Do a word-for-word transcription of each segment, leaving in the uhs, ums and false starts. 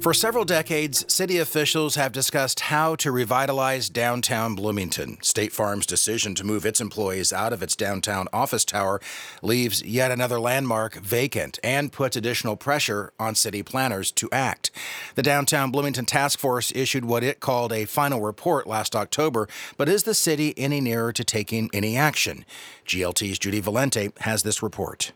For several decades, city officials have discussed how to revitalize downtown Bloomington. State Farm's decision to move its employees out of its downtown office tower leaves yet another landmark vacant and puts additional pressure on city planners to act. The Downtown Bloomington Task Force issued what it called a final report last October, but is the city any nearer to taking any action? G L T's Judy Valente has this report.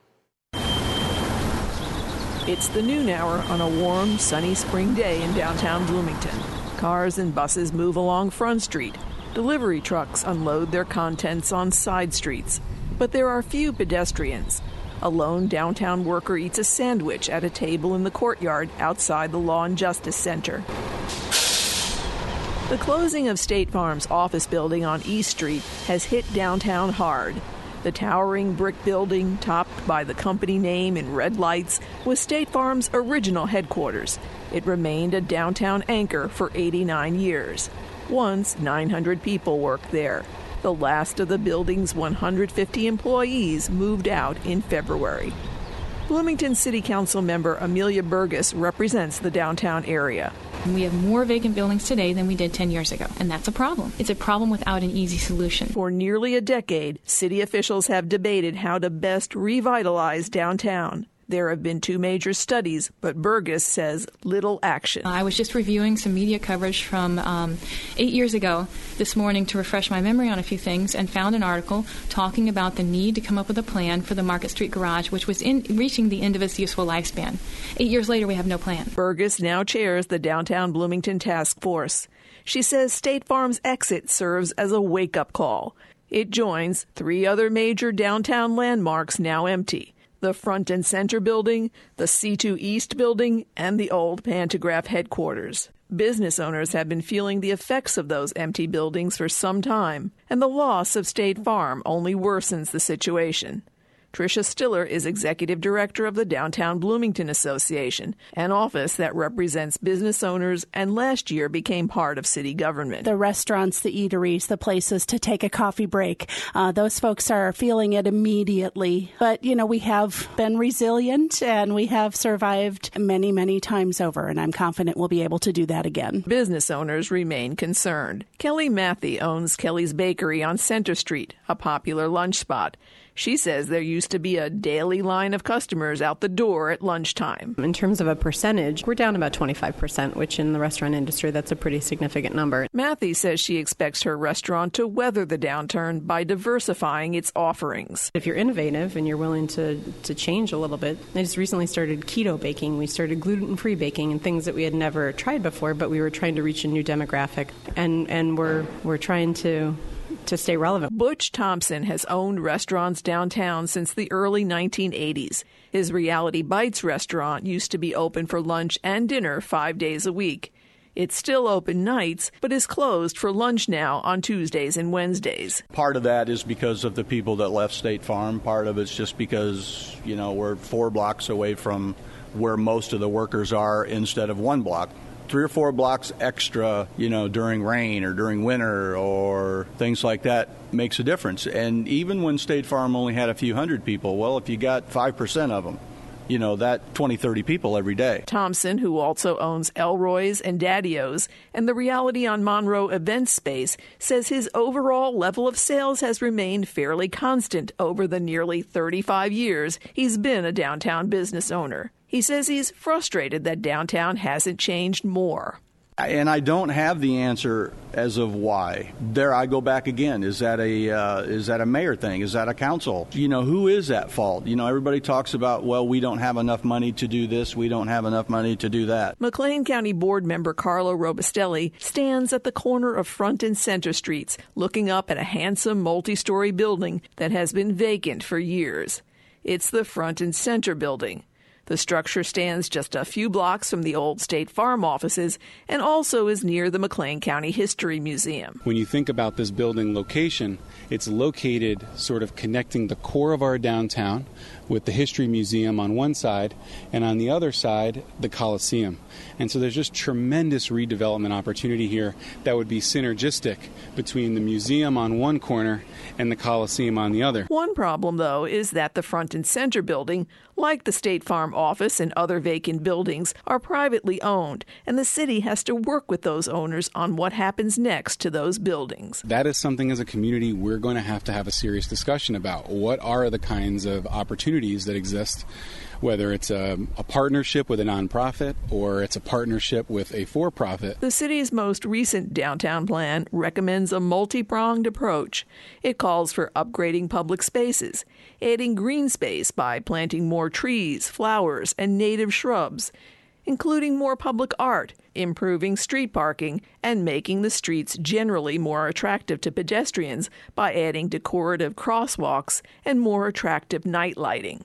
It's the noon hour on a warm, sunny spring day in downtown Bloomington. Cars and buses move along Front Street. Delivery trucks unload their contents on side streets. But there are few pedestrians. A lone downtown worker eats a sandwich at a table in the courtyard outside the Law and Justice Center. The closing of State Farm's office building on East Street has hit downtown hard. The towering brick building, topped by the company name in red lights, was State Farm's original headquarters. It remained a downtown anchor for eighty-nine years. Once, nine hundred people worked there. The last of the building's one hundred fifty employees moved out in February. Bloomington City Council member Amelia Burgess represents the downtown area. We have more vacant buildings today than we did ten years ago, and that's a problem. It's a problem without an easy solution. For nearly a decade, city officials have debated how to best revitalize downtown. There have been two major studies, but Burgess says little action. I was just reviewing some media coverage from um, eight years ago this morning to refresh my memory on a few things, and found an article talking about the need to come up with a plan for the Market Street Garage, which was in reaching the end of its useful lifespan. Eight years later, we have no plan. Burgess now chairs the Downtown Bloomington Task Force. She says State Farm's exit serves as a wake-up call. It joins three other major downtown landmarks now empty: the Front and Center building, the C two East building, and the old Pantograph headquarters. Business owners have been feeling the effects of those empty buildings for some time, and the loss of State Farm only worsens the situation. Tricia Stiller is executive director of the Downtown Bloomington Association, an office that represents business owners and last year became part of city government. The restaurants, the eateries, the places to take a coffee break, uh, those folks are feeling it immediately. But, you know, we have been resilient and we have survived many, many times over, and I'm confident we'll be able to do that again. Business owners remain concerned. Kelly Matthey owns Kelly's Bakery on Center Street, a popular lunch spot. She says there used to be a daily line of customers out the door at lunchtime. In terms of a percentage, we're down about twenty-five percent, which in the restaurant industry, that's a pretty significant number. Matthey says she expects her restaurant to weather the downturn by diversifying its offerings. If you're innovative and you're willing to, to change a little bit, I just recently started keto baking. We started gluten-free baking and things that we had never tried before, but we were trying to reach a new demographic, and, and we're we're trying to... to stay relevant. Butch Thompson has owned restaurants downtown since the early nineteen eighties. His Reality Bites restaurant used to be open for lunch and dinner five days a week. It's still open nights, but is closed for lunch now on Tuesdays and Wednesdays. Part of that is because of the people that left State Farm. Part of it's just because, you know, we're four blocks away from where most of the workers are instead of one block. Three or four blocks extra, you know, during rain or during winter or things like that makes a difference. And even when State Farm only had a few hundred people, well, if you got five percent of them, you know, that twenty, thirty people every day. Thompson, who also owns Elroy's and Daddy-O's and the Reality on Monroe event space, says his overall level of sales has remained fairly constant over the nearly thirty-five years he's been a downtown business owner. He says he's frustrated that downtown hasn't changed more. And I don't have the answer as of why. There I go back again. Is that a uh, is that a mayor thing? Is that a council? You know, who is at fault? You know, everybody talks about, well, we don't have enough money to do this. We don't have enough money to do that. McLean County Board member Carlo Robustelli stands at the corner of Front and Center Streets, looking up at a handsome multi-story building that has been vacant for years. It's the Front and Center building. The structure stands just a few blocks from the old State Farm offices and also is near the McLean County History Museum. When you think about this building location, it's located sort of connecting the core of our downtown with the History Museum on one side, and on the other side, the Coliseum. And so there's just tremendous redevelopment opportunity here that would be synergistic between the museum on one corner and the Coliseum on the other. One problem, though, is that the Front and Center building, like the State Farm office and other vacant buildings are privately owned, and the city has to work with those owners on what happens next to those buildings. That is something as a community we're going to have to have a serious discussion about. What are the kinds of opportunities that exist, whether it's a, a partnership with a nonprofit or it's a partnership with a for-profit. The city's most recent downtown plan recommends a multi-pronged approach. It calls for upgrading public spaces, adding green space by planting more trees, flowers, and native shrubs, including more public art, improving street parking, and making the streets generally more attractive to pedestrians by adding decorative crosswalks and more attractive night lighting.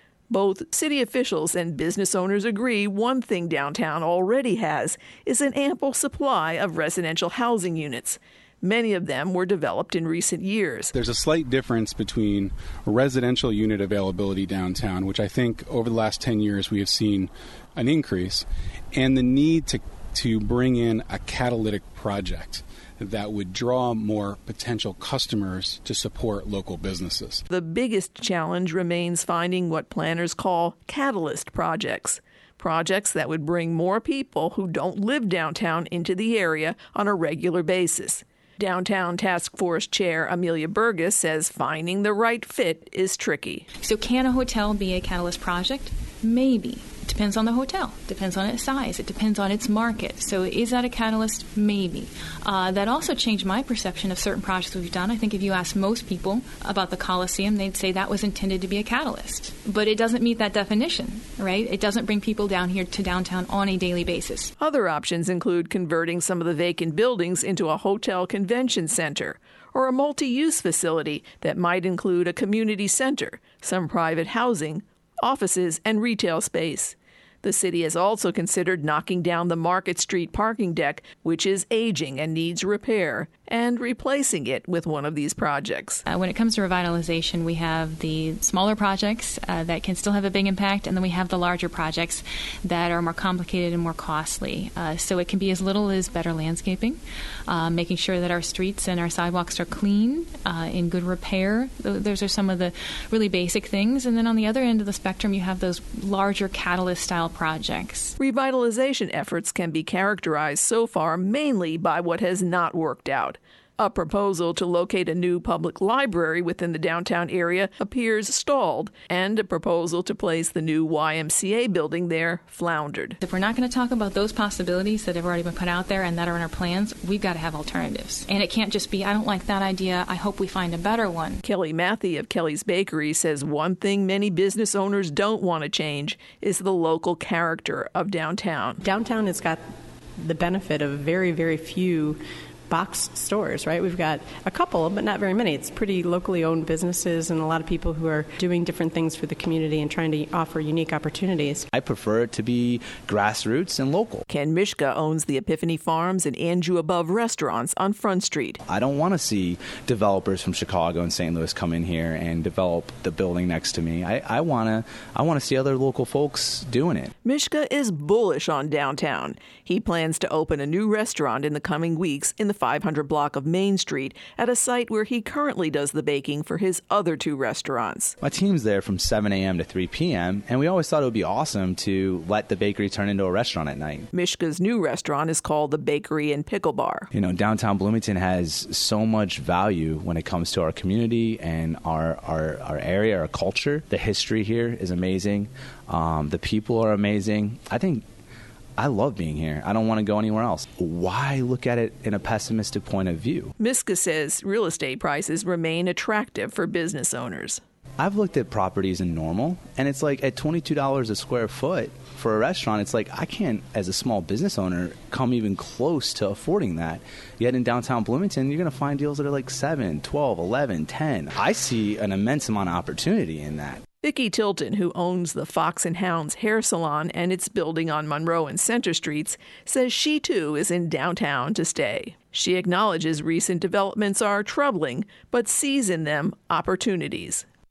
Both city officials and business owners agree one thing downtown already has is an ample supply of residential housing units. Many of them were developed in recent years. There's a slight difference between residential unit availability downtown, which I think over the last ten years we have seen an increase, and the need to, to bring in a catalytic project that would draw more potential customers to support local businesses. The biggest challenge remains finding what planners call catalyst projects. Projects that would bring more people who don't live downtown into the area on a regular basis. Downtown Task Force Chair Amelia Burgess says finding the right fit is tricky. So can a hotel be a catalyst project? Maybe. It depends on the hotel. Depends on its size. It depends on its market. So is that a catalyst? Maybe. Uh, that also changed my perception of certain projects we've done. I think if you ask most people about the Coliseum, they'd say that was intended to be a catalyst. But it doesn't meet that definition, right? It doesn't bring people down here to downtown on a daily basis. Other options include converting some of the vacant buildings into a hotel convention center or a multi-use facility that might include a community center, some private housing, offices, and retail space. The city has also considered knocking down the Market Street parking deck, which is aging and needs repair, and replacing it with one of these projects. Uh, when it comes to revitalization, we have the smaller projects uh, that can still have a big impact, and then we have the larger projects that are more complicated and more costly. Uh, so it can be as little as better landscaping, uh, making sure that our streets and our sidewalks are clean, uh, in good repair. Those are some of the really basic things. And then on the other end of the spectrum, you have those larger catalyst-style projects. Revitalization efforts can be characterized so far mainly by what has not worked out. A proposal to locate a new public library within the downtown area appears stalled, and a proposal to place the new Y M C A building there floundered. If we're not going to talk about those possibilities that have already been put out there and that are in our plans, we've got to have alternatives. And it can't just be, I don't like that idea, I hope we find a better one. Kelly Matthey of Kelly's Bakery says one thing many business owners don't want to change is the local character of downtown. Downtown has got the benefit of very, very few box stores, right? We've got a couple, but not very many. It's pretty locally owned businesses and a lot of people who are doing different things for the community and trying to offer unique opportunities. I prefer it to be grassroots and local. Ken Mishka owns the Epiphany Farms and Anju Above restaurants on Front Street. I don't want to see developers from Chicago and Saint Louis come in here and develop the building next to me. I, I want to I want to see other local folks doing it. Mishka is bullish on downtown. He plans to open a new restaurant in the coming weeks in the five hundred block of Main Street at a site where he currently does the baking for his other two restaurants. My team's there from seven a.m. to three p.m., and we always thought it would be awesome to let the bakery turn into a restaurant at night. Mishka's new restaurant is called the Bakery and Pickle Bar. You know, downtown Bloomington has so much value when it comes to our community and our, our, our area, our culture. The history here is amazing. Um, the people are amazing. I think I love being here. I don't want to go anywhere else. Why look at it in a pessimistic point of view? Mishka says real estate prices remain attractive for business owners. I've looked at properties in Normal, and it's like at twenty-two dollars a square foot for a restaurant, it's like I can't, as a small business owner, come even close to affording that. Yet in downtown Bloomington, you're going to find deals that are like seven, twelve, eleven, ten. I see an immense amount of opportunity in that. Vicki Tilton, who owns the Fox and Hounds hair salon and its building on Monroe and Center Streets, says she too is in downtown to stay. She acknowledges recent developments are troubling, but sees in them opportunities.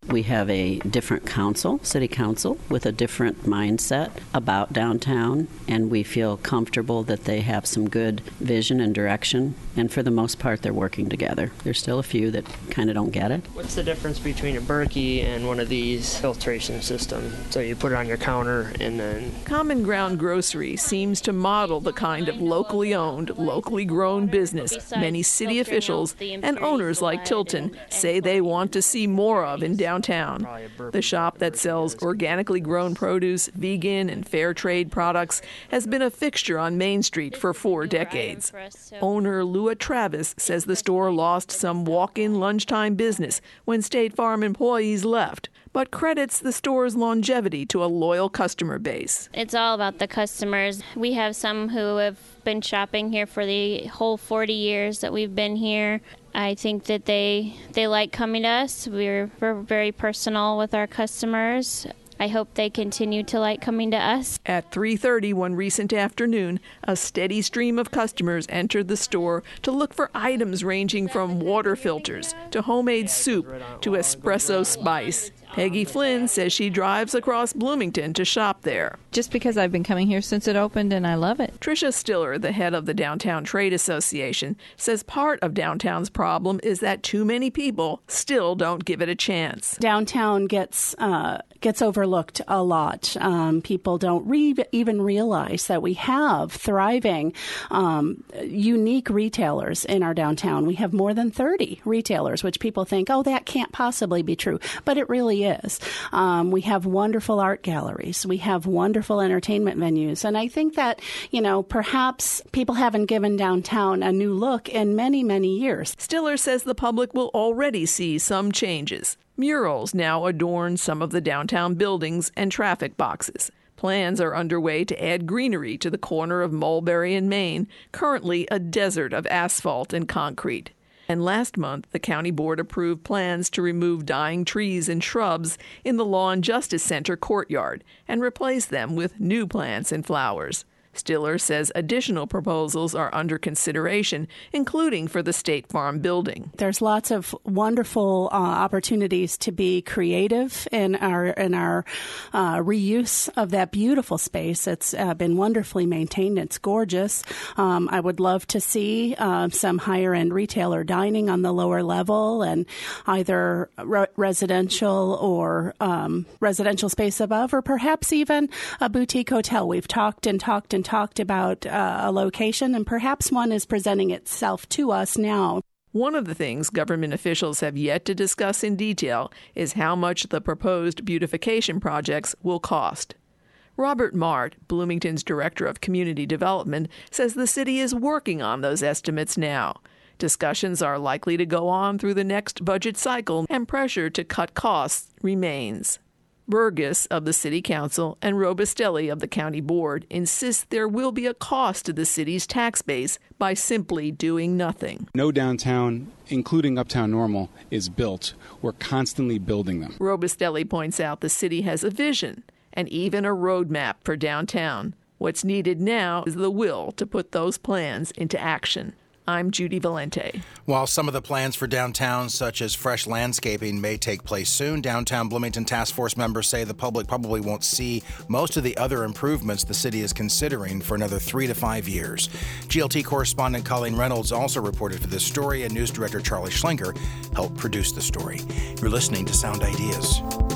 We have a different council, city council, with a different mindset about downtown, and we feel comfortable that they have some good vision and direction, and for the most part, they're working together. There's still a few that kind of don't get it. What's the difference between a Berkey and one of these filtration systems? So you put it on your counter and then... Common Ground Grocery seems to model the kind of locally owned, locally grown business many city officials and owners like Tilton say they want to see more of in downtown. Downtown. The shop that sells organically grown produce, vegan, and fair trade products has been a fixture on Main Street for four decades. Owner Lua Travis says the store lost some walk-in lunchtime business when State Farm employees left, but credits the store's longevity to a loyal customer base. It's all about the customers. We have some who have been shopping here for the whole forty years that we've been here. I think that they they like coming to us. We're, we're very personal with our customers. I hope they continue to like coming to us. At three thirty one recent afternoon, a steady stream of customers entered the store to look for items ranging from water filters to homemade soup to espresso spice. Peggy Flynn says she drives across Bloomington to shop there. Just because I've been coming here since it opened and I love it. Tricia Stiller, the head of the Downtown Trade Association, says part of downtown's problem is that too many people still don't give it a chance. Downtown gets uh, gets overlooked a lot. Um, people don't re- even realize that we have thriving, um, unique retailers in our downtown. We have more than thirty retailers, which people think, oh, that can't possibly be true. But it really is. Um, we have wonderful art galleries. We have wonderful entertainment venues. And I think that, you know, perhaps people haven't given downtown a new look in many, many years. Stiller says the public will already see some changes. Murals now adorn some of the downtown buildings and traffic boxes. Plans are underway to add greenery to the corner of Mulberry and Main, currently a desert of asphalt and concrete. And last month, the county board approved plans to remove dying trees and shrubs in the Law and Justice Center courtyard and replace them with new plants and flowers. Stiller says additional proposals are under consideration, including for the State Farm building. There's lots of wonderful uh, opportunities to be creative in our in our uh, reuse of that beautiful space. It's uh, been wonderfully maintained. It's gorgeous. Um, I would love to see uh, some higher-end retailer dining on the lower level and either re- residential or um, residential space above, or perhaps even a boutique hotel. We've talked and talked and talked about uh, a location, and perhaps one is presenting itself to us now. One of the things government officials have yet to discuss in detail is how much the proposed beautification projects will cost. Robert Mart, Bloomington's Director of Community Development, says the city is working on those estimates now. Discussions are likely to go on through the next budget cycle, and pressure to cut costs remains. Burgess of the City Council and Robustelli of the County Board insist there will be a cost to the city's tax base by simply doing nothing. No downtown, including Uptown Normal, is built. We're constantly building them. Robustelli points out the city has a vision and even a roadmap for downtown. What's needed now is the will to put those plans into action. I'm Judy Valente. While some of the plans for downtown, such as fresh landscaping, may take place soon, Downtown Bloomington Task Force members say the public probably won't see most of the other improvements the city is considering for another three to five years. G L T correspondent Colleen Reynolds also reported for this story, and news director Charlie Schlenker helped produce the story. You're listening to Sound Ideas.